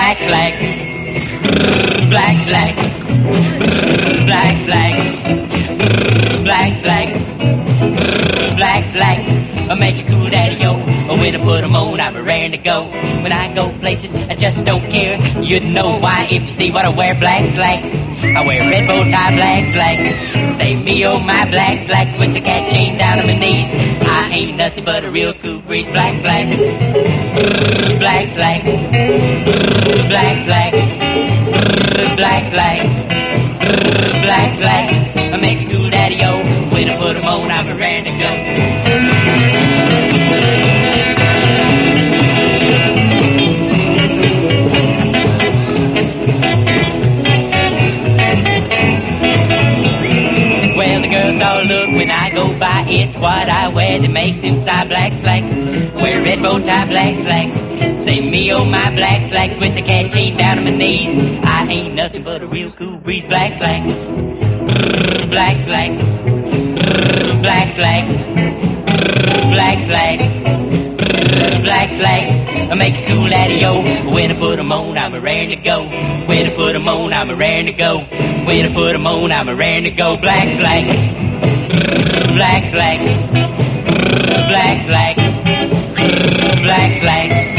black flag, black flag, black flag, black flag, black flag. Make it cool, daddy, yo. When I put them on, I'm raring to go. When I go places, I just don't care. You'd know why if you see what I wear, black flag. I wear red bow tie, black flag. Save me, oh, my black flag. With the cat chain down on my knees. I ain't nothing but a real cool breeze, black flag. Black flag. Black flag. Black flag. Black flag. I make it cool, daddy, yo. When I put them on, I'm raring to go. All look when I go by, it's what I wear that makes them tie black flags. Wear red bow tie, black flags. Say me, oh, my black flags with the cat chain down on my knees. I ain't nothing but a real cool breeze, black flag. Black flag. Black flag. Black flag. Black flag. I make it cool, daddy, yo. When I put them on, I'm raring to go. When I put them on, I'm raring to go. When I put them on, I'm raring to go. Black flag. Black flag. Black flag. Black flag.